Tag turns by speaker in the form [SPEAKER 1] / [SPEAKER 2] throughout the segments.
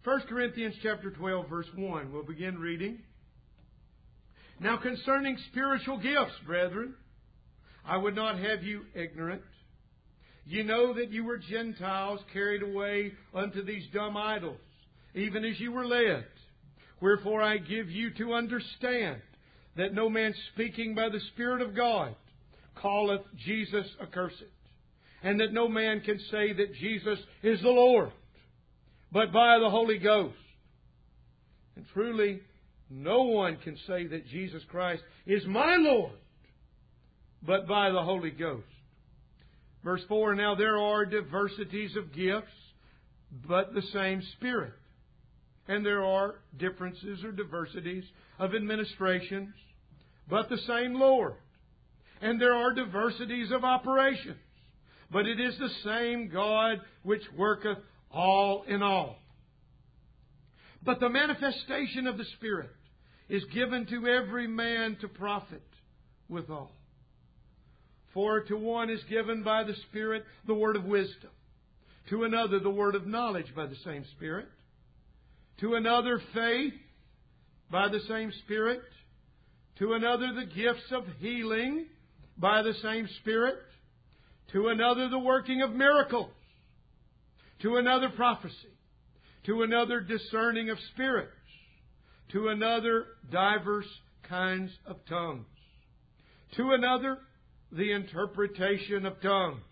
[SPEAKER 1] 1 Corinthians chapter 12, verse 1. We'll begin reading. Now concerning spiritual gifts, brethren, I would not have you ignorant. Ye know that you were Gentiles carried away unto these dumb idols, even as you were led. Wherefore I give you to understand that no man speaking by the Spirit of God calleth Jesus accursed, and that no man can say that Jesus is the Lord, but by the Holy Ghost. And truly, no one can say that Jesus Christ is my Lord, but by the Holy Ghost. Verse 4, Now there are diversities of gifts, but the same Spirit. And there are differences or diversities of administrations, but the same Lord. And there are diversities of operations, but it is the same God which worketh all in all. But the manifestation of the Spirit is given to every man to profit withal. For to one is given by the Spirit the word of wisdom, to another the word of knowledge by the same Spirit, to another faith by the same Spirit, to another the gifts of healing by the same Spirit, to another the working of miracles, to another prophecy, to another discerning of spirits, to another divers kinds of tongues, to another the interpretation of tongues.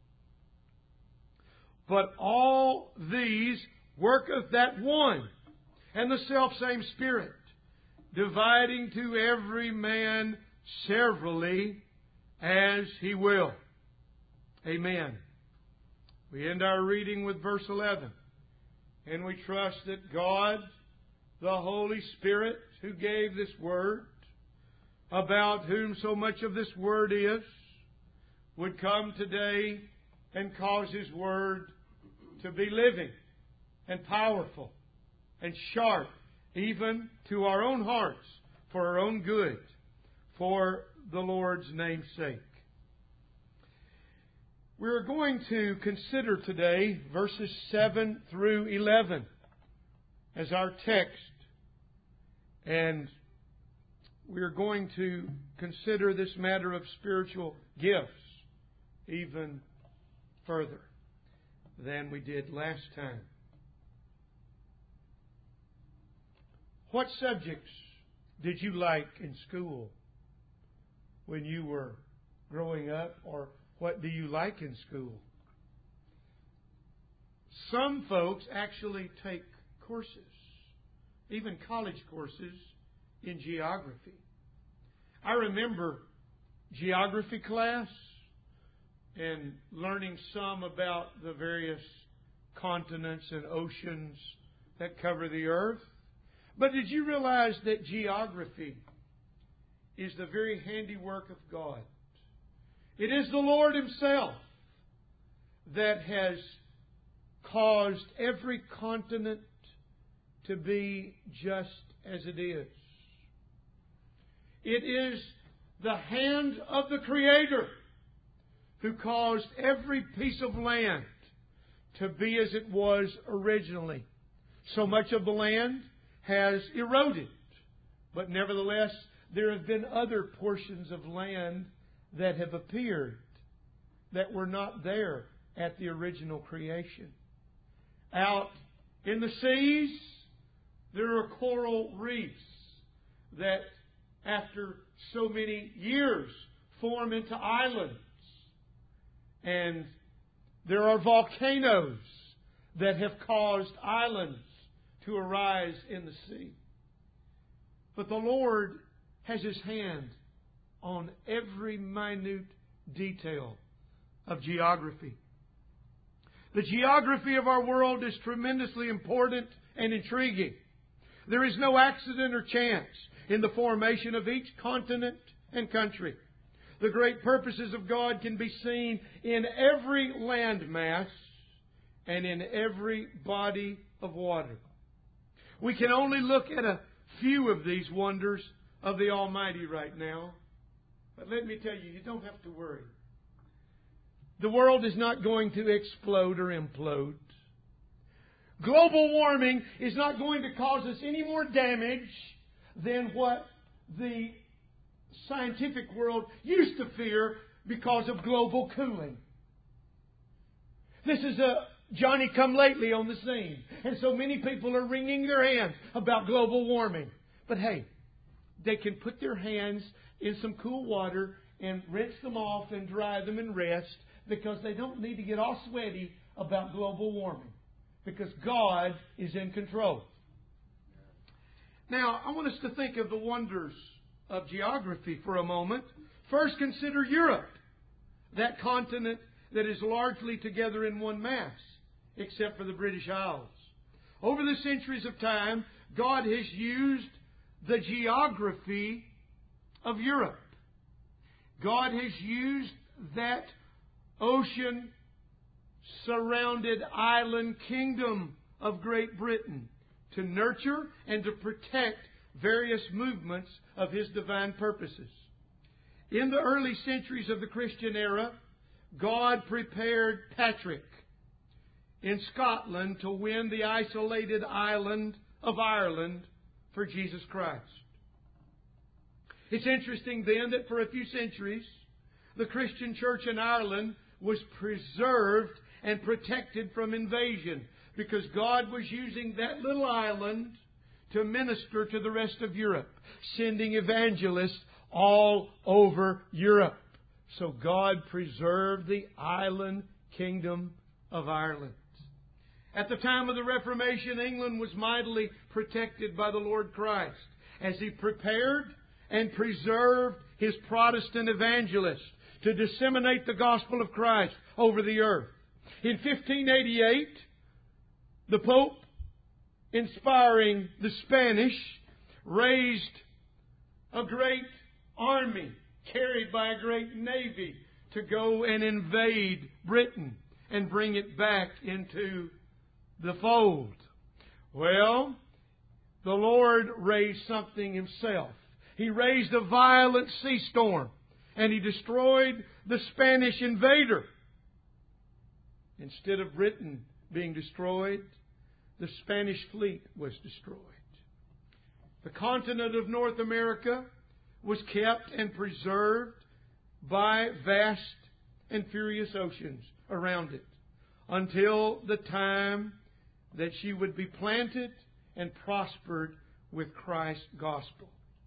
[SPEAKER 1] But all these worketh that one and the selfsame Spirit, dividing to every man severally as He will. Amen. We end our reading with verse 11. And we trust that God, the Holy Spirit, who gave this Word, about whom so much of this Word is, would come today and cause His Word to be living and powerful and sharp, even to our own hearts, for our own good, for the Lord's name's sake. We're going to consider today verses 7 through 11 as our text. And we're going to consider this matter of spiritual gifts even further than we did last time. What subjects did you like in school when you were growing up, or what do you like in school? Some folks actually take courses, even college courses, in geography. I remember geography class and learning some about the various continents and oceans that cover the earth. But did you realize that geography is the very handiwork of God? It is the Lord Himself that has caused every continent to be just as it is. It is the hand of the Creator who caused every piece of land to be as it was originally. So much of the land has eroded, but nevertheless there have been other portions of land that have appeared that were not there at the original creation. Out in the seas, there are coral reefs that after so many years form into islands. And there are volcanoes that have caused islands to arise in the sea. But the Lord has His hand on every minute detail of geography. The geography of our world is tremendously important and intriguing. There is no accident or chance in the formation of each continent and country. The great purposes of God can be seen in every landmass and in every body of water. We can only look at a few of these wonders of the Almighty right now. But let me tell you, you don't have to worry. The world is not going to explode or implode. Global warming is not going to cause us any more damage than what the scientific world used to fear because of global cooling. This is a Johnny-come-lately on the scene. And so many people are wringing their hands about global warming. But hey, they can put their hands in some cool water and rinse them off and dry them and rest, because they don't need to get all sweaty about global warming, because God is in control. Now, I want us to think of the wonders of geography for a moment. First, consider Europe, that continent that is largely together in one mass, except for the British Isles. Over the centuries of time, God has used the geography of Europe. God has used that ocean-surrounded island kingdom of Great Britain to nurture and to protect various movements of His divine purposes. In the early centuries of the Christian era, God prepared Patrick in Scotland to win the isolated island of Ireland for Jesus Christ. It's interesting then that for a few centuries, the Christian church in Ireland was preserved and protected from invasion, because God was using that little island to minister to the rest of Europe, sending evangelists all over Europe. So God preserved the island kingdom of Ireland. At the time of the Reformation, England was mightily protected by the Lord Christ as He prepared and preserved His Protestant evangelists to disseminate the gospel of Christ over the earth. In 1588, the Pope, inspiring the Spanish, raised a great army carried by a great navy to go and invade Britain and bring it back into the fold. Well, the Lord raised something Himself. He raised a violent sea storm, and He destroyed the Spanish invader. Instead of Britain being destroyed, the Spanish fleet was destroyed. The continent of North America was kept and preserved by vast and furious oceans around it until the time that she would be planted and prospered with Christ's gospel.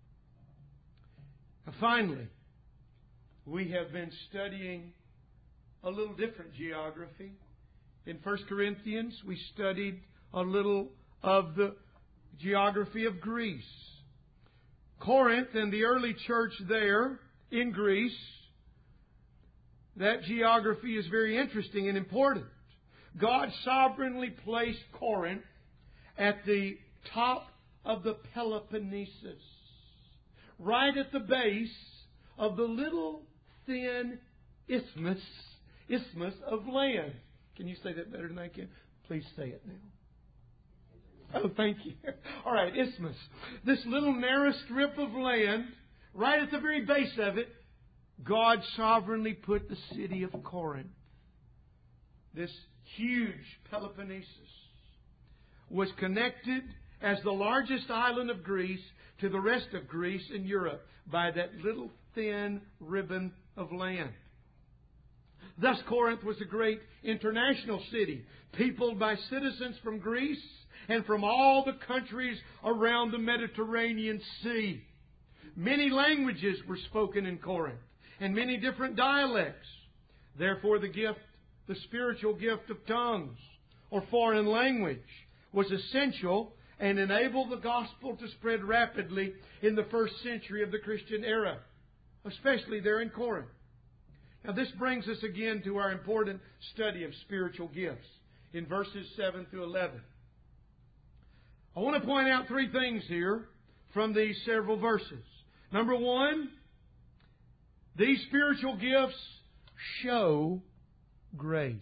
[SPEAKER 1] Now, finally, we have been studying a little different geography. In 1 Corinthians, we studied a little of the geography of Greece. Corinth and the early church there in Greece, that geography is very interesting and important. God sovereignly placed Corinth at the top of the Peloponnesus, right at the base of the little thin isthmus of land. Can you say that better than I can? Please say it now. Oh, thank you. All right, isthmus. This little narrow strip of land, right at the very base of it, God sovereignly put the city of Corinth. This huge Peloponnesus was connected as the largest island of Greece to the rest of Greece and Europe by that little thin ribbon of land. Thus, Corinth was a great international city, peopled by citizens from Greece and from all the countries around the Mediterranean Sea. Many languages were spoken in Corinth, and many different dialects. Therefore, the spiritual gift of tongues, or foreign language, was essential and enabled the gospel to spread rapidly in the first century of the Christian era, especially there in Corinth. Now, this brings us again to our important study of spiritual gifts in verses 7 through 11. I want to point out three things here from these several verses. Number one, these spiritual gifts show grace.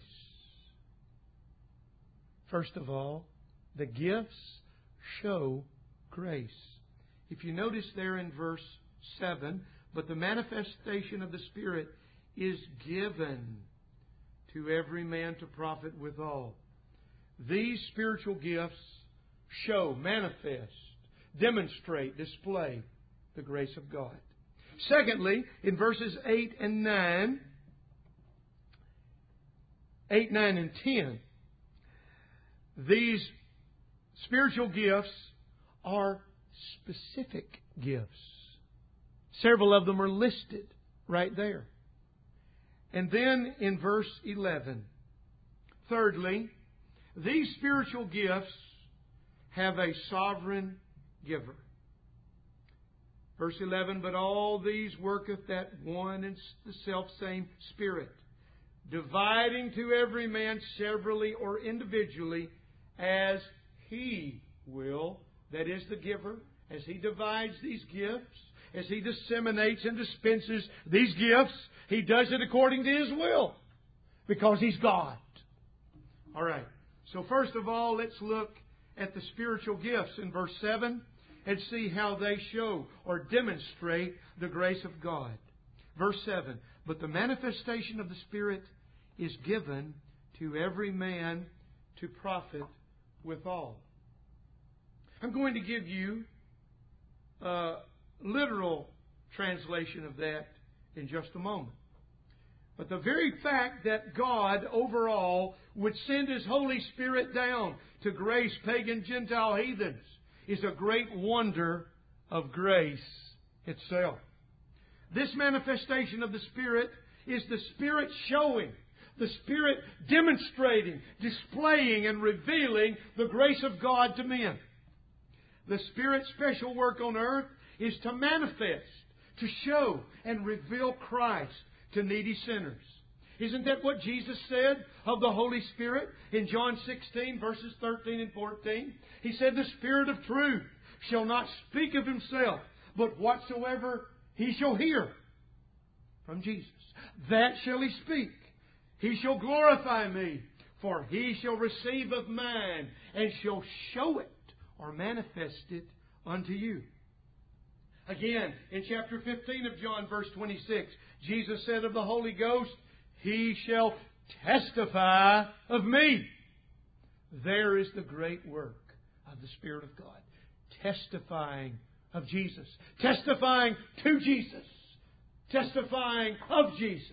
[SPEAKER 1] First of all, the gifts show grace. If you notice there in verse 7, but the manifestation of the Spirit is given to every man to profit withal. these spiritual gifts show, manifest, demonstrate, display the grace of God. Secondly, in verses 8, 9, and 10, these spiritual gifts are specific gifts. Several of them are listed right there. And then in verse 11, thirdly, these spiritual gifts have a sovereign giver. Verse 11, but all these worketh that one and the selfsame Spirit, dividing to every man severally or individually as He will, that is the giver, as He divides these gifts, as He disseminates and dispenses these gifts, He does it according to His will, because He's God. All right. So first of all, let's look at the spiritual gifts in verse 7 and see how they show or demonstrate the grace of God. Verse 7, but the manifestation of the Spirit is given to every man to profit withal. I'm going to give you a literal translation of that in just a moment. But the very fact that God overall would send His Holy Spirit down to grace pagan Gentile heathens is a great wonder of grace itself. This manifestation of the Spirit is the Spirit showing, the Spirit demonstrating, displaying, and revealing the grace of God to men. The Spirit's special work on earth is to manifest, to show, and reveal Christ to needy sinners. Isn't that what Jesus said of the Holy Spirit in John 16, verses 13 and 14? He said, the Spirit of truth shall not speak of Himself, but whatsoever He shall hear from Jesus, that shall He speak. He shall glorify Me, for He shall receive of mine, and shall show it or manifest it unto you. Again, in chapter 15 of John, verse 26, Jesus said of the Holy Ghost, He shall testify of Me. There is the great work of the Spirit of God. Testifying of Jesus. Testifying to Jesus. Testifying of Jesus.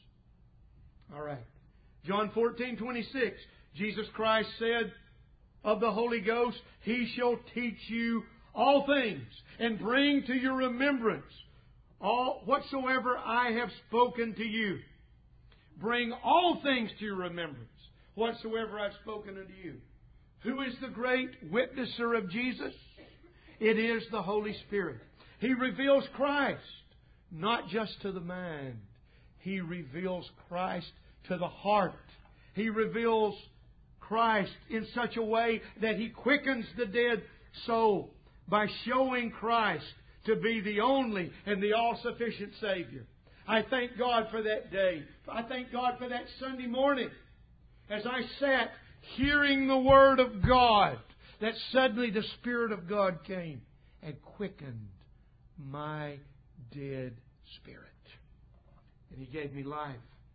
[SPEAKER 1] All right. John 14:26, Jesus Christ said of the Holy Ghost, He shall teach you all things and bring to your remembrance all whatsoever I have spoken to you. Bring all things to your remembrance whatsoever I've spoken unto you. Who is the great witnesser of Jesus? It is the Holy Spirit. He reveals Christ, not just to the mind. He reveals Christ to the heart. He reveals Christ in such a way that He quickens the dead soul by showing Christ to be the only and the all-sufficient Savior. I thank God for that day. I thank God for that Sunday morning as I sat hearing the Word of God, that suddenly the Spirit of God came and quickened my dead spirit. And He gave me life.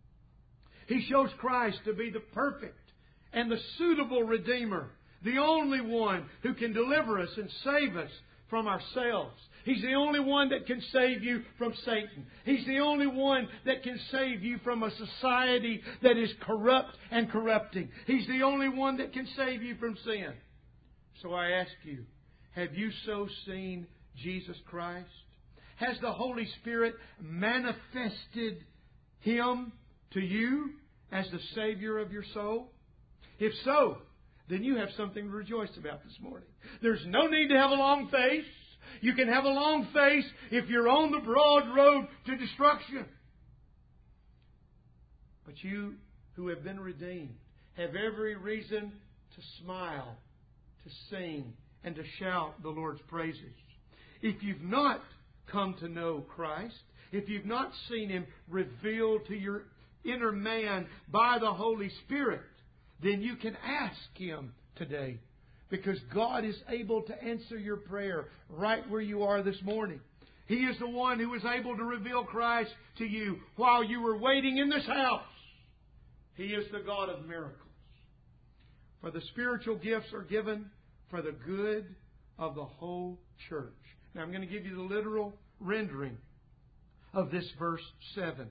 [SPEAKER 1] He shows Christ to be the perfect and the suitable Redeemer, the only one who can deliver us and save us from ourselves. He's the only one that can save you from Satan. He's the only one that can save you from a society that is corrupt and corrupting. He's the only one that can save you from sin. So I ask you, have you so seen Jesus Christ? Has the Holy Spirit manifested Him to you as the Savior of your soul? If so, then you have something to rejoice about this morning. There's no need to have a long face. You can have a long face if you're on the broad road to destruction. But you who have been redeemed have every reason to smile, to sing, and to shout the Lord's praises. If you've not come to know Christ, if you've not seen Him revealed to your inner man by the Holy Spirit, then you can ask Him today, because God is able to answer your prayer right where you are this morning. He is the one who was able to reveal Christ to you while you were waiting in this house. He is the God of miracles. For the spiritual gifts are given for the good of the whole church. Now I'm going to give you the literal rendering of this verse 7.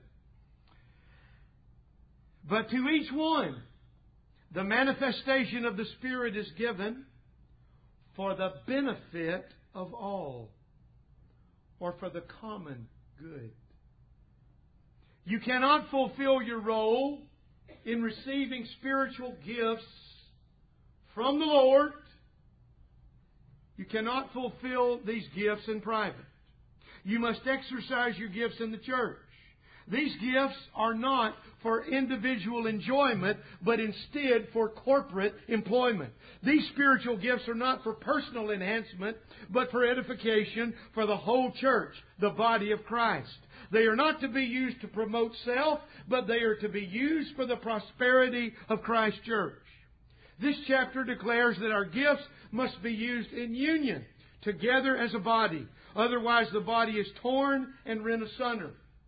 [SPEAKER 1] But to each one, the manifestation of the Spirit is given for the benefit of all, or for the common good. You cannot fulfill your role in receiving spiritual gifts from the Lord. You cannot fulfill these gifts in private. You must exercise your gifts in the church. These gifts are not for individual enjoyment, but instead for corporate employment. These spiritual gifts are not for personal enhancement, but for edification for the whole church, the body of Christ. They are not to be used to promote self, but they are to be used for the prosperity of Christ's church. This chapter declares that our gifts must be used in union, together as a body. Otherwise, the body is torn and rent asunder.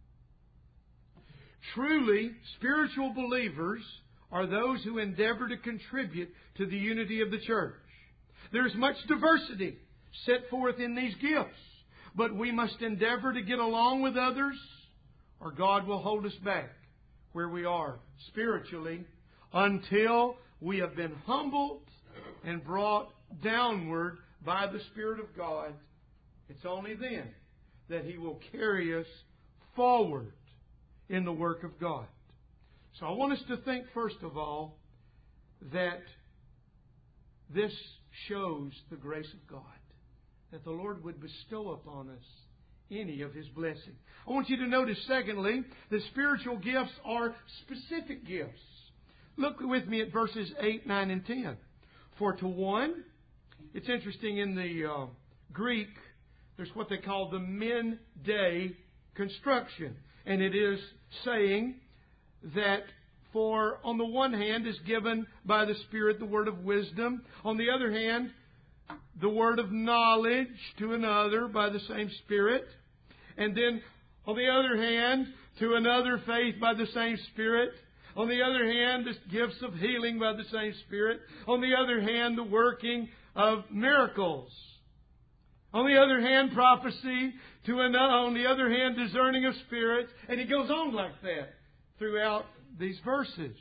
[SPEAKER 1] Truly, spiritual believers are those who endeavor to contribute to the unity of the church. There is much diversity set forth in these gifts, but we must endeavor to get along with others, or God will hold us back where we are spiritually until we have been humbled and brought downward by the Spirit of God. It's only then that He will carry us forward in the work of God. So I want us to think, first of all, that this shows the grace of God, that the Lord would bestow upon us any of His blessing. I want you to notice, secondly, that spiritual gifts are specific gifts. Look with me at verses 8, 9, and 10. For to one, it's interesting, in the Greek, there's what they call the Mende construction. And it is saying that for, on the one hand, is given by the Spirit the word of wisdom. On the other hand, the word of knowledge to another by the same Spirit. And then, on the other hand, to another faith by the same Spirit. On the other hand, the gifts of healing by the same Spirit. On the other hand, the working of miracles. On the other hand, prophecy. On the other hand, discerning of spirits. And he goes on like that throughout these verses.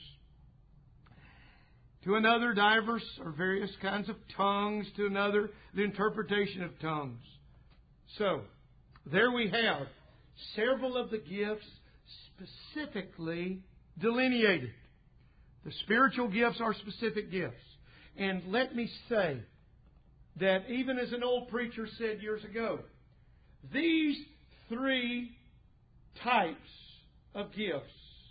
[SPEAKER 1] To another, diverse or various kinds of tongues. To another, the interpretation of tongues. So, there we have several of the gifts specifically delineated. The spiritual gifts are specific gifts. And let me say that even as an old preacher said years ago, these three types of gifts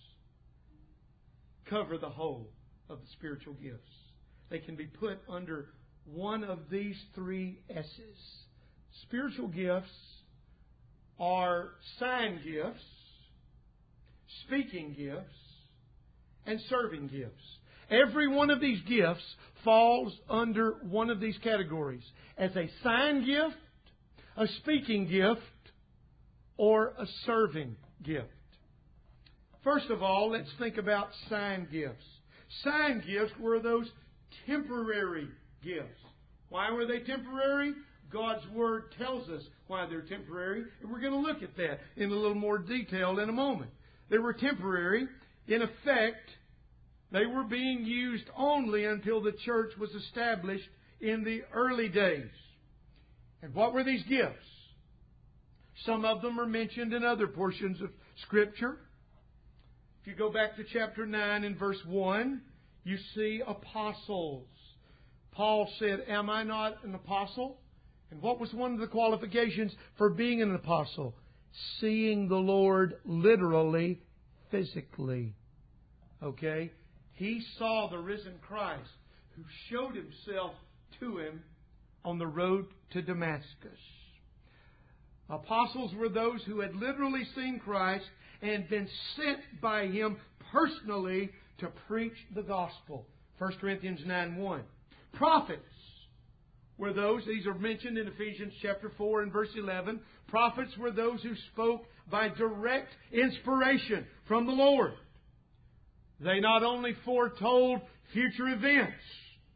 [SPEAKER 1] cover the whole of the spiritual gifts. They can be put under one of these three S's. Spiritual gifts are sign gifts, speaking gifts, and serving gifts. Every one of these gifts falls under one of these categories: as a sign gift, a speaking gift, or a serving gift. First of all, let's think about sign gifts. Sign gifts were those temporary gifts. Why were they temporary? God's Word tells us why they're temporary, and we're going to look at that in a little more detail in a moment. They were temporary. In effect, they were being used only until the church was established in the early days. And what were these gifts? Some of them are mentioned in other portions of Scripture. If you go back to chapter 9 and verse 1, you see apostles. Paul said, "Am I not an apostle?" And what was one of the qualifications for being an apostle? Seeing the Lord literally, physically. Okay? He saw the risen Christ who showed Himself to him on the road to Damascus. Apostles were those who had literally seen Christ and been sent by Him personally to preach the gospel. 1 Corinthians 9:1. Prophets were those, these are mentioned in Ephesians chapter 4 and verse 11. Prophets were those who spoke by direct inspiration from the Lord. They not only foretold future events,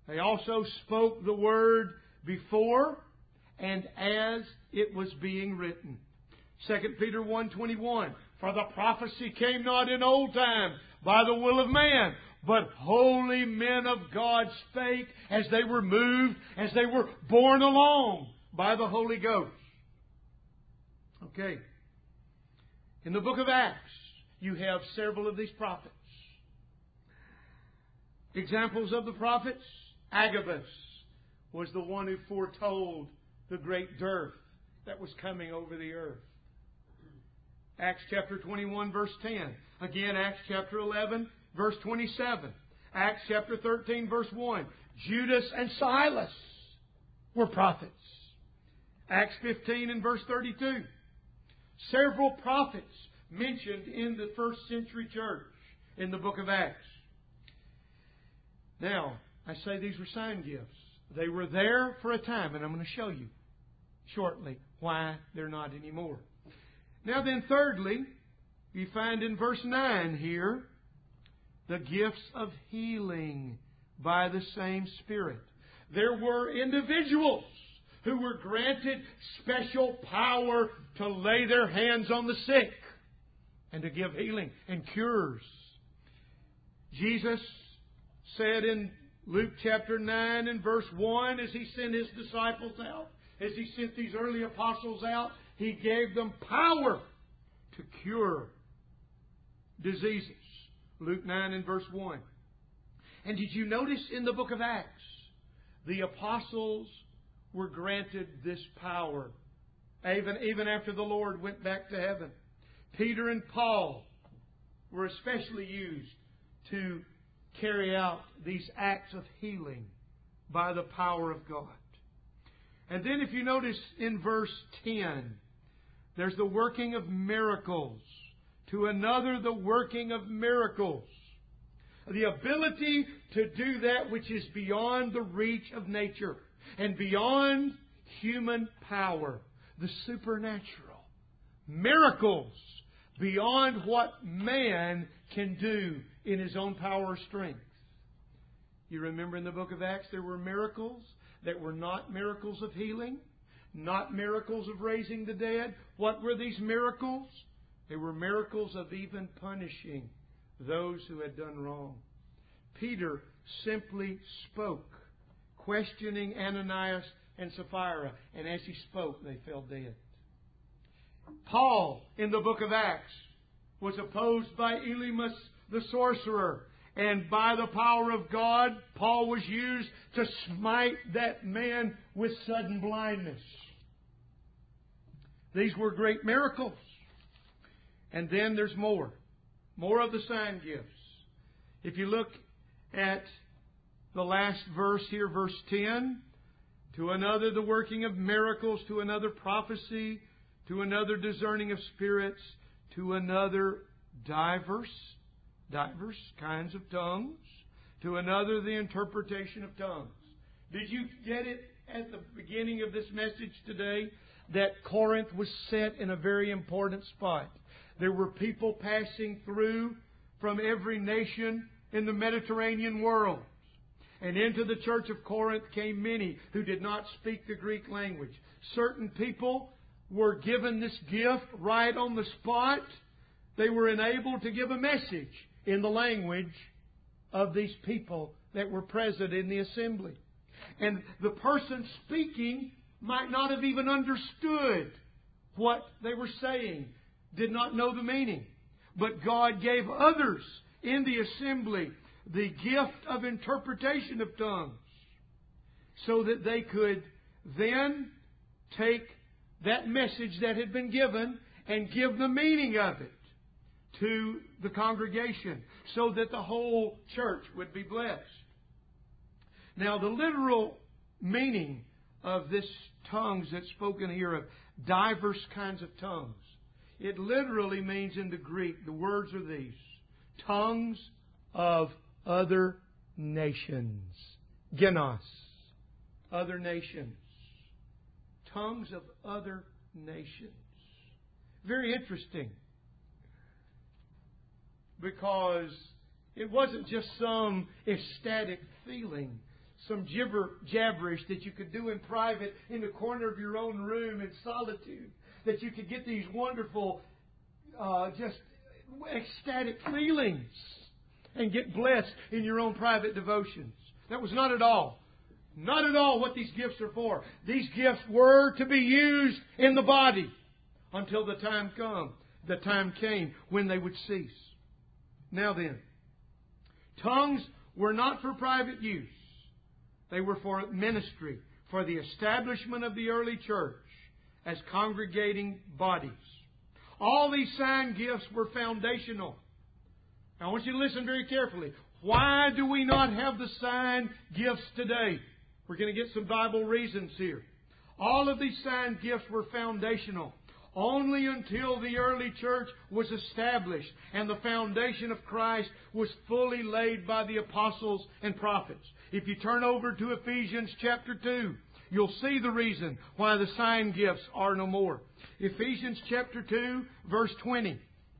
[SPEAKER 1] They also spoke the Word before and as it was being written. 2 Peter 1:21, for the prophecy came not in old time by the will of man, but holy men of God spake as they were moved, as they were borne along by the Holy Ghost. Okay. In the book of Acts, you have several of these prophets. Examples of the prophets: Agabus was the one who foretold the great dearth that was coming over the earth. Acts chapter 21, verse 10. Again, Acts chapter 11, verse 27. Acts chapter 13, verse 1. Judas and Silas were prophets. Acts 15 and verse 32. Several prophets mentioned in the first century church in the book of Acts. Now, I say these were sign gifts. They were there for a time, and I'm going to show you shortly why they're not anymore. Now then, thirdly, you find in verse 9 here the gifts of healing by the same Spirit. There were individuals who were granted special power to lay their hands on the sick and to give healing and cures. Jesus said in Luke chapter 9 and verse 1, as He sent His disciples out, as He sent these early apostles out, He gave them power to cure diseases. Luke 9 and verse 1. And did you notice in the book of Acts, the apostles were granted this power even after the Lord went back to heaven. Peter and Paul were especially used to carry out these acts of healing by the power of God. And then if you notice in verse 10, there's the working of miracles. To another, the working of miracles. The ability to do that which is beyond the reach of nature and beyond human power. The supernatural. Miracles beyond what man can do in his own power or strength. You remember in the book of Acts there were miracles that were not miracles of healing, not miracles of raising the dead. What were these miracles? They were miracles of even punishing those who had done wrong. Peter simply spoke, questioning Ananias and Sapphira, and as he spoke, they fell dead. Paul, in the book of Acts, was opposed by Elymas the sorcerer, and by the power of God, Paul was used to smite that man with sudden blindness. These were great miracles. And then there's more. More of the sign gifts. If you look at the last verse here, verse 10, to another the working of miracles, to another prophecy, to another discerning of spirits, to another diverse kinds of tongues, to another the interpretation of tongues. Did you get it at the beginning of this message today that Corinth was set in a very important spot? There were people passing through from every nation in the Mediterranean world. And into the church of Corinth came many who did not speak the Greek language. Certain people were given this gift right on the spot. They were enabled to give a message in the language of these people that were present in the assembly. And the person speaking might not have even understood what they were saying, did not know the meaning. But God gave others in the assembly the gift of interpretation of tongues so that they could then take that message that had been given and give the meaning of it to the congregation so that the whole church would be blessed. Now, the literal meaning of this tongues that's spoken here of diverse kinds of tongues, it literally means in the Greek, the words are these: tongues of other nations. Genos. Other nations. Tongues of other nations. Very interesting. Because it wasn't just some ecstatic feeling, some jabberish that you could do in private in the corner of your own room in solitude. That you could get these wonderful, just ecstatic feelings and get blessed in your own private devotions. That was not at all what these gifts are for. These gifts were to be used in the body until the time came when they would cease. Now then, tongues were not for private use. They were for ministry, for the establishment of the early church as congregating bodies. All these sign gifts were foundational. Now I want you to listen very carefully. Why do we not have the sign gifts today? We're going to get some Bible reasons here. All of these sign gifts were foundational. Only until the early church was established and the foundation of Christ was fully laid by the apostles and prophets. If you turn over to Ephesians chapter 2, you'll see the reason why the sign gifts are no more. Ephesians chapter 2, verse 20.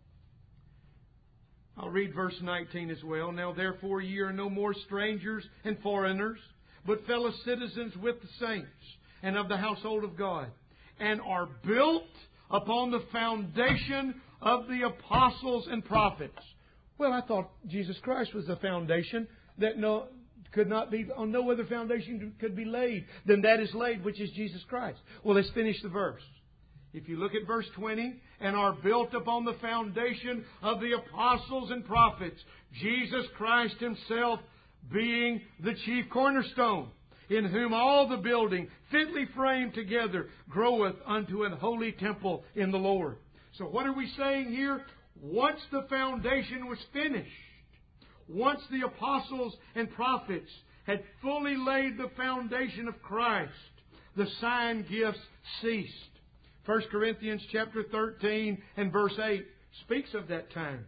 [SPEAKER 1] I'll read verse 19 as well. Now therefore ye are no more strangers and foreigners, but fellow citizens with the saints and of the household of God, and are built upon the foundation of the apostles and prophets. Well, I thought Jesus Christ was the foundation that no other foundation could be laid than that is laid, which is Jesus Christ. Well, let's finish the verse. If you look at verse 20, and are built upon the foundation of the apostles and prophets, Jesus Christ Himself being the chief cornerstone, in whom all the building, fitly framed together, groweth unto an holy temple in the Lord. So what are we saying here? Once the foundation was finished, once the apostles and prophets had fully laid the foundation of Christ, the sign gifts ceased. 1 Corinthians chapter 13 and verse 8 speaks of that time.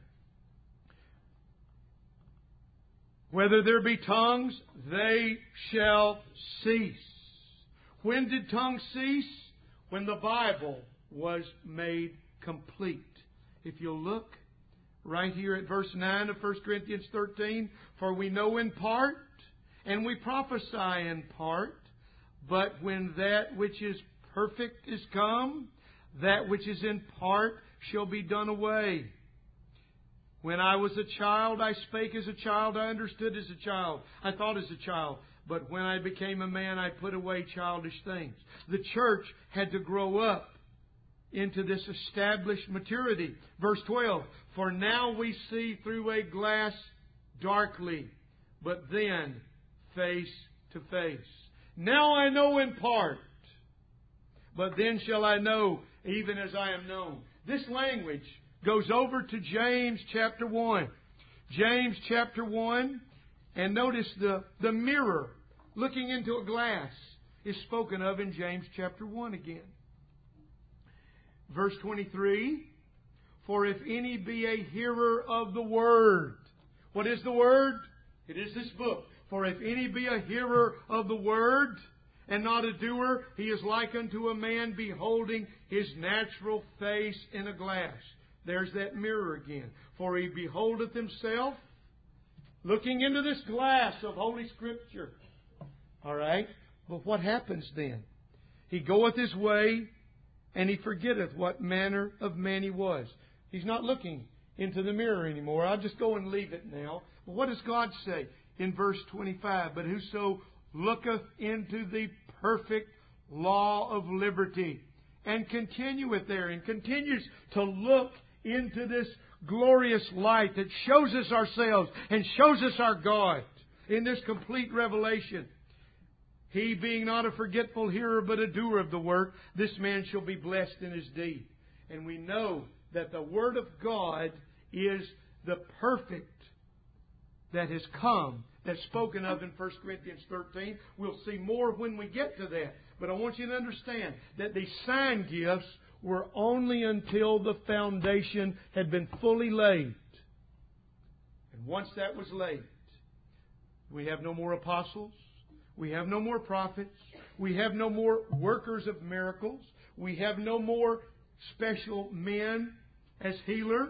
[SPEAKER 1] Whether there be tongues, they shall cease. When did tongues cease? When the Bible was made complete. If you'll look right here at verse 9 of 1 Corinthians 13, for we know in part, and we prophesy in part, but when that which is perfect is come, that which is in part shall be done away. When I was a child, I spake as a child, I understood as a child, I thought as a child. But when I became a man, I put away childish things. The church had to grow up into this established maturity. Verse 12, for now we see through a glass darkly, but then face to face. Now I know in part, but then shall I know even as I am known. This language goes over to James chapter 1. James chapter 1, and notice the mirror looking into a glass is spoken of in James chapter 1 again. Verse 23, for if any be a hearer of the word. What is the word? It is this book. For if any be a hearer of the word and not a doer, he is like unto a man beholding his natural face in a glass. There's that mirror again. For he beholdeth himself looking into this glass of Holy Scripture. All right? But what happens then? He goeth his way, and he forgetteth what manner of man he was. He's not looking into the mirror anymore. I'll just go and leave it now. But what does God say in verse 25? But whoso looketh into the perfect law of liberty, and continueth there, and continues to look into this glorious light that shows us ourselves and shows us our God in this complete revelation. He being not a forgetful hearer, but a doer of the work, this man shall be blessed in his deed. And we know that the Word of God is the perfect that has come, that's spoken of in 1 Corinthians 13. We'll see more when we get to that. But I want you to understand that these sign gifts were only until the foundation had been fully laid. And once that was laid, we have no more apostles. We have no more prophets. We have no more workers of miracles. We have no more special men as healers.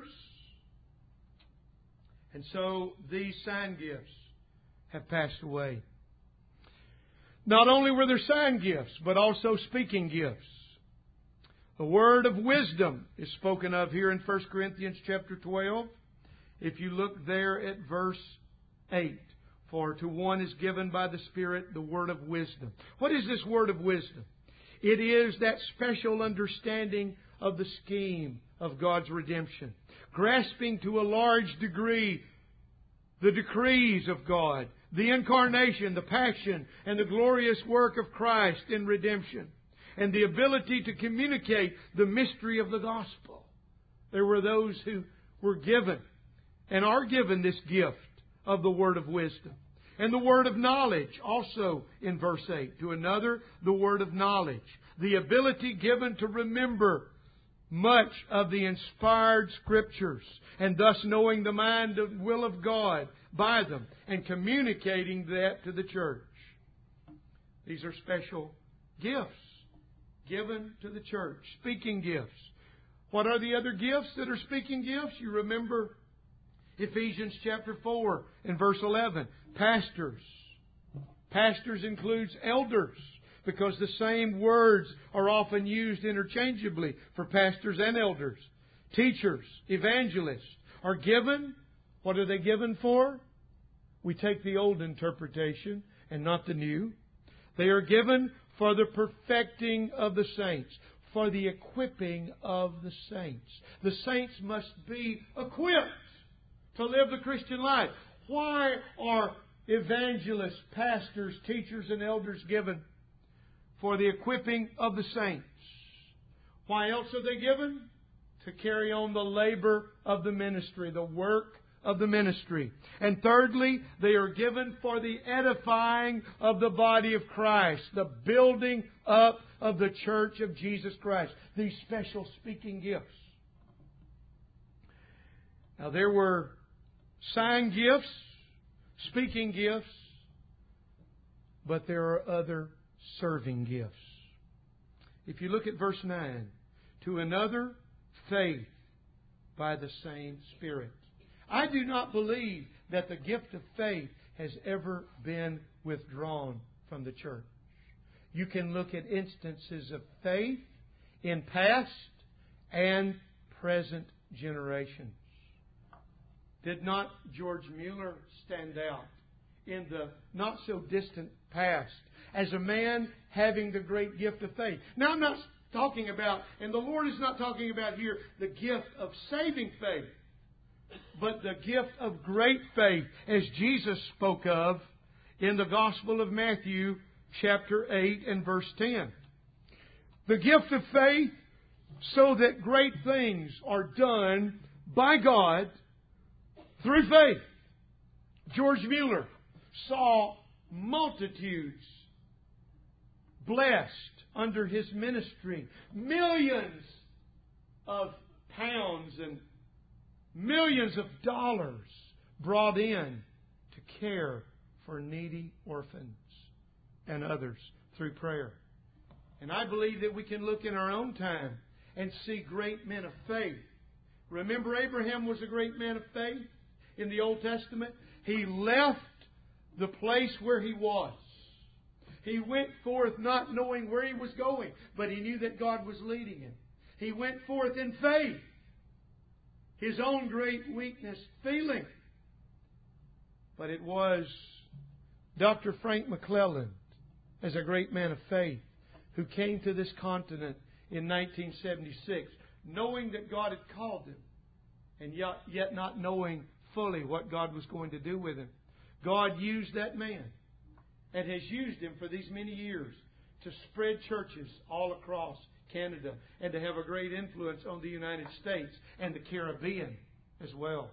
[SPEAKER 1] And so these sign gifts have passed away. Not only were there sign gifts, but also speaking gifts. The word of wisdom is spoken of here in 1 Corinthians chapter 12. If you look there at verse 8. For to one is given by the Spirit the word of wisdom. What is this word of wisdom? It is that special understanding of the scheme of God's redemption, grasping to a large degree the decrees of God, the incarnation, the passion, and the glorious work of Christ in redemption, and the ability to communicate the mystery of the gospel. There were those who were given and are given this gift of the word of wisdom. And the word of knowledge, also in verse 8. To another, the word of knowledge. The ability given to remember much of the inspired Scriptures, and thus knowing the mind and will of God by them, and communicating that to the church. These are special gifts given to the church. Speaking gifts. What are the other gifts that are speaking gifts? You remember Ephesians chapter 4 and verse 11. Pastors. Pastors includes elders, because the same words are often used interchangeably for pastors and elders. Teachers, evangelists are given. What are they given for? We take the old interpretation and not the new. They are given for the perfecting of the saints, for the equipping of the saints. The saints must be equipped to live the Christian life. Why are evangelists, pastors, teachers, and elders given? For the equipping of the saints. Why else are they given? To carry on the labor of the ministry, the work of the ministry. And thirdly, they are given for the edifying of the body of Christ, the building up of the church of Jesus Christ. These special speaking gifts. Now there were sign gifts, speaking gifts, but there are other serving gifts. If you look at verse 9, to another, faith by the same Spirit. I do not believe that the gift of faith has ever been withdrawn from the church. You can look at instances of faith in past and present generations. Did not George Mueller stand out in the not so distant past as a man having the great gift of faith? Now I'm not talking about, and the Lord is not talking about here, the gift of saving faith, but the gift of great faith, as Jesus spoke of in the Gospel of Matthew, chapter 8 and verse 10. The gift of faith so that great things are done by God through faith. George Mueller saw multitudes blessed under his ministry. Millions of pounds and millions of dollars brought in to care for needy orphans and others through prayer. And I believe that we can look in our own time and see great men of faith. Remember, Abraham was a great man of faith in the Old Testament. He left the place where he was. He went forth not knowing where he was going, but he knew that God was leading him. He went forth in faith. His own great weakness feeling. But it was Dr. Frank McClelland, as a great man of faith, who came to this continent in 1976, knowing that God had called him, and yet not knowing fully what God was going to do with him. God used that man, and has used him for these many years, to spread churches all across Canada, and to have a great influence on the United States and the Caribbean as well.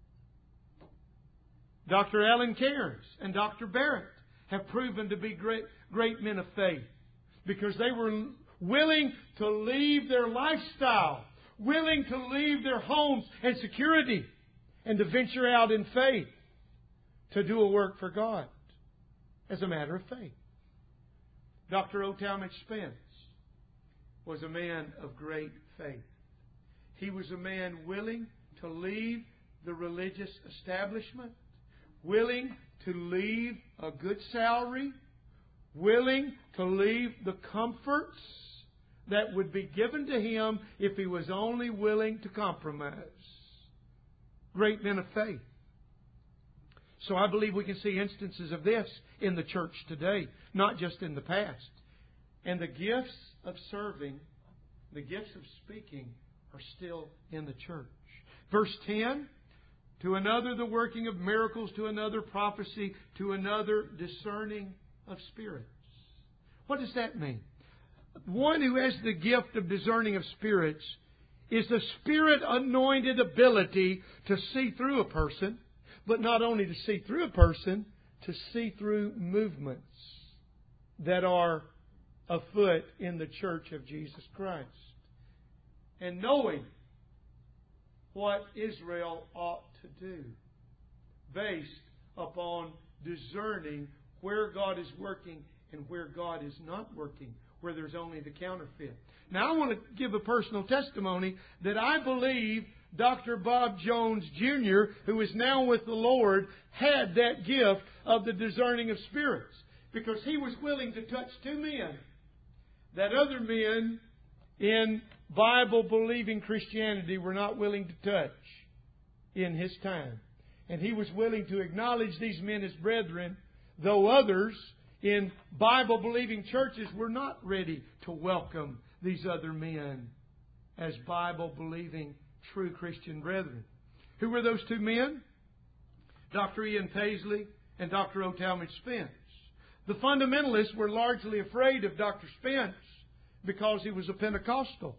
[SPEAKER 1] Dr. Alan Cairns and Dr. Barrett have proven to be great men of faith, because they were willing to leave their lifestyle, willing to leave their homes and security, and to venture out in faith to do a work for God as a matter of faith. Dr. O. Talmadge Spence was a man of great faith. He was a man willing to leave the religious establishment, willing to leave a good salary, willing to leave the comforts that would be given to him if he was only willing to compromise. Great men of faith. So I believe we can see instances of this in the church today, not just in the past. And the gifts of serving, the gifts of speaking are still in the church. Verse 10, to another the working of miracles, to another prophecy, to another discerning of spirits. What does that mean? One who has the gift of discerning of spirits is the Spirit-anointed ability to see through a person, but not only to see through a person, to see through movements that are afoot in the church of Jesus Christ. And knowing what Israel ought to do, based upon discerning where God is working and where God is not working, where there's only the counterfeit. Now I want to give a personal testimony that I believe Dr. Bob Jones Jr., who is now with the Lord, had that gift of the discerning of spirits. Because he was willing to touch two men that other men in Bible-believing Christianity were not willing to touch in his time. And he was willing to acknowledge these men as brethren, though others in Bible-believing churches were not ready to welcome these other men as Bible-believing true Christian brethren. Who were those two men? Dr. Ian Paisley and Dr. O. Talmage Spence. The fundamentalists were largely afraid of Dr. Spence because he was a Pentecostal.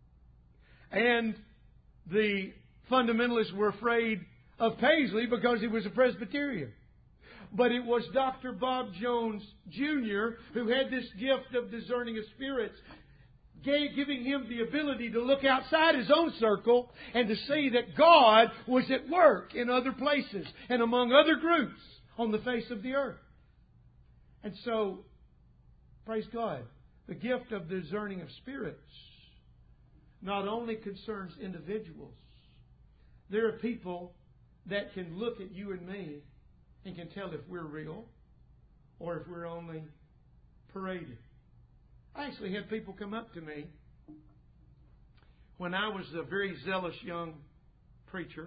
[SPEAKER 1] And the fundamentalists were afraid of Paisley because he was a Presbyterian. But it was Dr. Bob Jones Jr. who had this gift of discerning of spirits, giving him the ability to look outside his own circle and to see that God was at work in other places and among other groups on the face of the earth. And so, praise God, the gift of discerning of spirits not only concerns individuals. There are people that can look at you and me and can tell if we're real or if we're only paraded. I actually had people come up to me when I was a very zealous young preacher,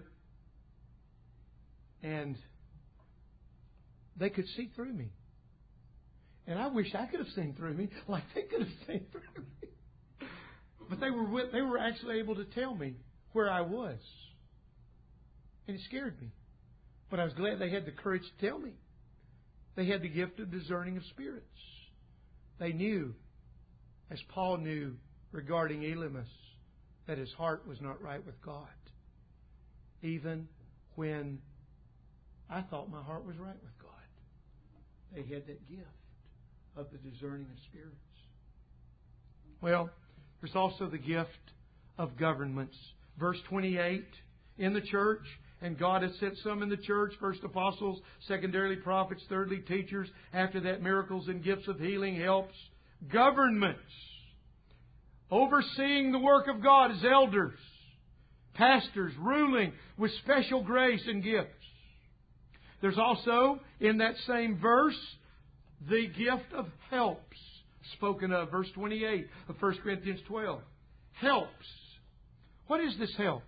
[SPEAKER 1] and they could see through me. And I wish I could have seen through me like they could have seen through me. But they were actually able to tell me where I was. And it scared me. But I was glad they had the courage to tell me. They had the gift of discerning of spirits. They knew, as Paul knew regarding Elymas, that his heart was not right with God. Even when I thought my heart was right with God. They had that gift of the discerning of spirits. Well, there's also the gift of governments. Verse 28, in the church, and God has set some in the church, first apostles, secondarily prophets, thirdly teachers, after that miracles and gifts of healing, helps. Governments, overseeing the work of God as elders, pastors, ruling with special grace and gifts. There's also, in that same verse, the gift of helps, spoken of, verse 28 of 1 Corinthians 12. Helps. What is this helps?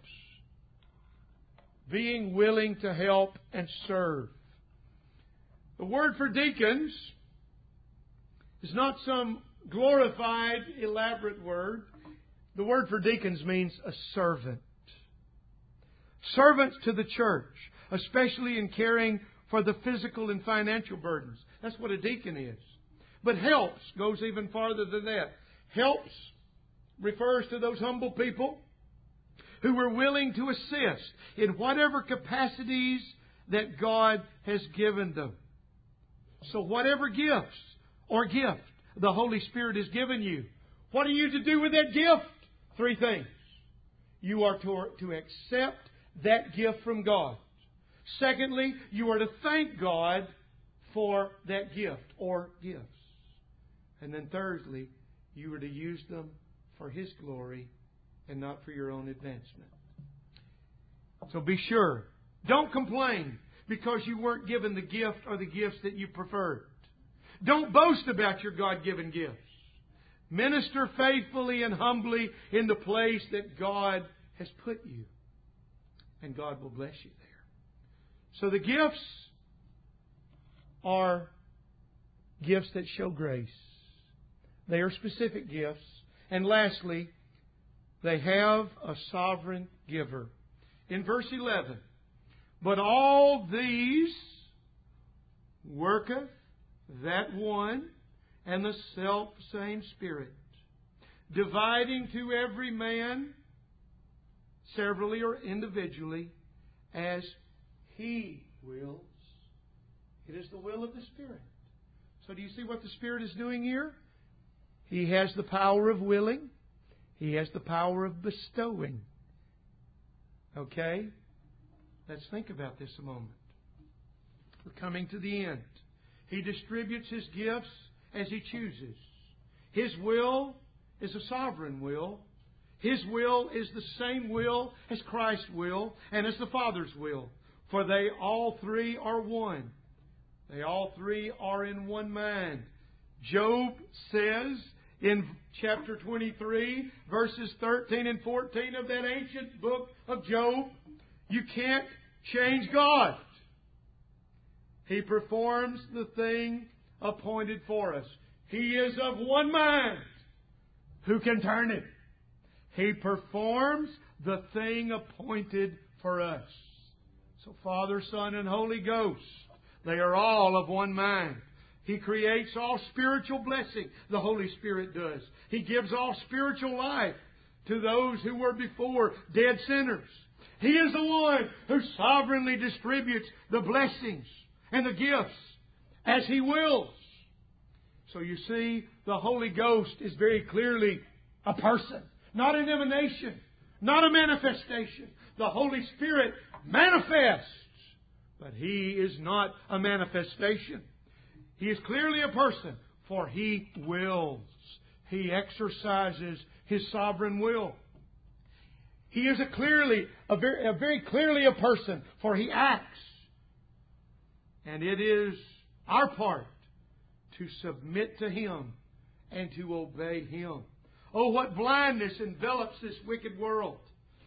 [SPEAKER 1] Being willing to help and serve. The word for deacons is not some glorified, elaborate word. The word for deacons means a servant. Servants to the church, especially in caring for the physical and financial burdens. That's what a deacon is. But helps goes even farther than that. Helps refers to those humble people who were willing to assist in whatever capacities that God has given them. So whatever gifts or gift the Holy Spirit has given you, what are you to do with that gift? Three things. You are to accept that gift from God. Secondly, you are to thank God for that gift or gifts. And then thirdly, you are to use them for His glory and not for your own advancement. So be sure. Don't complain because you weren't given the gift or the gifts that you preferred. Don't boast about your God-given gifts. Minister faithfully and humbly in the place that God has put you. And God will bless you there. So the gifts are gifts that show grace. They are specific gifts. And lastly, they have a sovereign giver. In verse 11, but all these worketh that one and the self-same Spirit, dividing to every man severally or individually as He wills. It is the will of the Spirit. So do you see what the Spirit is doing here? He has the power of willing. He has the power of bestowing. Okay? Let's think about this a moment. We're coming to the end. He distributes His gifts as He chooses. His will is a sovereign will. His will is the same will as Christ's will and as the Father's will. For they all three are one. They all three are in one mind. Job says in chapter 23, verses 13 and 14 of that ancient book of Job, you can't change God. He performs the thing appointed for us. He is of one mind. Who can turn it? He performs the thing appointed for us. So Father, Son, and Holy Ghost, they are all of one mind. He creates all spiritual blessing. The Holy Spirit does. He gives all spiritual life to those who were before dead sinners. He is the one who sovereignly distributes the blessings and the gifts as He wills. So you see, the Holy Ghost is very clearly a person, not an emanation, not a manifestation. The Holy Spirit manifests, but He is not a manifestation. He is clearly a person, for He wills. He exercises His sovereign will. He is very clearly a person, for He acts. And it is our part to submit to Him and to obey Him. Oh, what blindness envelops this wicked world.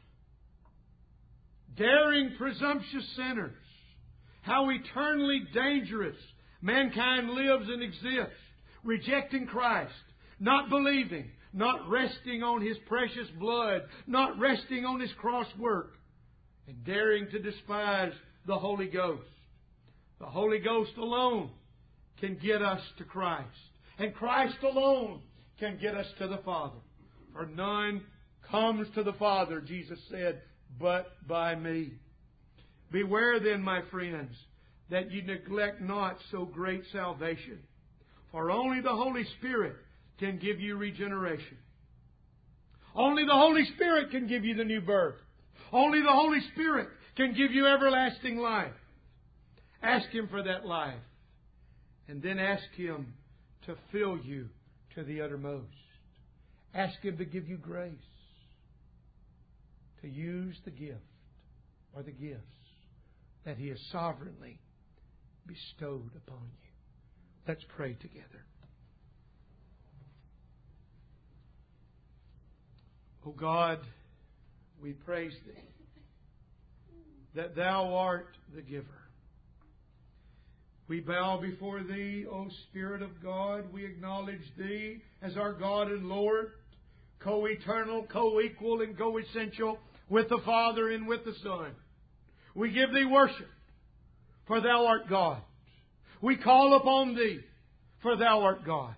[SPEAKER 1] Daring, presumptuous sinners. How eternally dangerous mankind lives and exists, rejecting Christ, not believing, not resting on His precious blood, not resting on His cross work, and daring to despise the Holy Ghost. The Holy Ghost alone can get us to Christ, and Christ alone can get us to the Father. For none comes to the Father, Jesus said, but by me. Beware then, my friends, that you neglect not so great salvation. For only the Holy Spirit can give you regeneration. Only the Holy Spirit can give you the new birth. Only the Holy Spirit can give you everlasting life. Ask Him for that life. And then ask Him to fill you to the uttermost. Ask Him to give you grace to use the gift or the gifts that He has sovereignly bestowed upon you. Let's pray together. O God, we praise Thee that Thou art the giver. We bow before Thee, O Spirit of God. We acknowledge Thee as our God and Lord, co-eternal, co-equal, and co-essential with the Father and with the Son. We give Thee worship, for Thou art God. We call upon Thee, for Thou art God.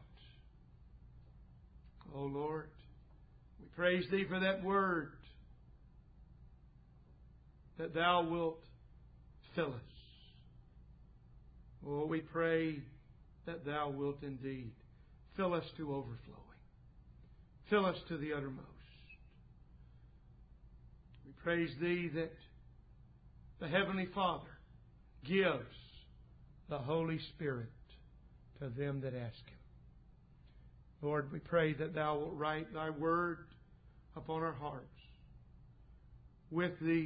[SPEAKER 1] O Lord, we praise Thee for that word, that Thou wilt fill us. Oh, we pray that Thou wilt indeed fill us to overflowing. Fill us to the uttermost. We praise Thee that the Heavenly Father gives the Holy Spirit to them that ask Him. Lord, we pray that Thou wilt write Thy word upon our hearts with the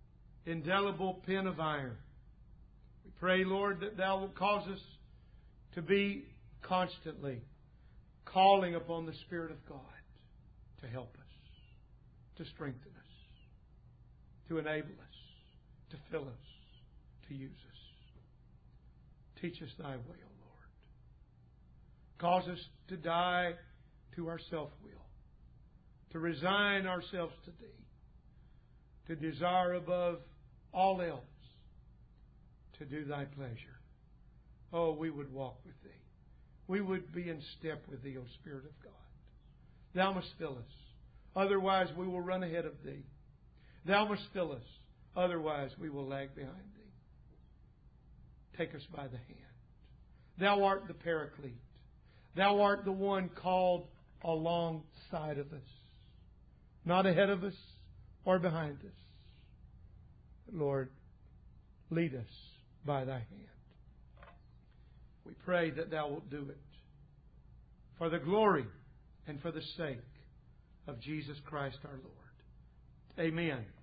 [SPEAKER 1] indelible pen of iron. We pray, Lord, that Thou wilt cause us to be constantly calling upon the Spirit of God to help us, to strengthen us, to enable us, to fill us, to use us. Teach us Thy way, O Lord. Cause us to die to our self-will, to resign ourselves to Thee, to desire above all else to do Thy pleasure. Oh, we would walk with Thee. We would be in step with Thee, O Spirit of God. Thou must fill us. Otherwise, we will run ahead of Thee. Thou must fill us. Otherwise, we will lag behind Thee. Take us by the hand. Thou art the Paraclete. Thou art the one called alongside of us. Not ahead of us or behind us. Lord, lead us by Thy hand. We pray that Thou wilt do it for the glory and for the sake of Jesus Christ our Lord. Amen.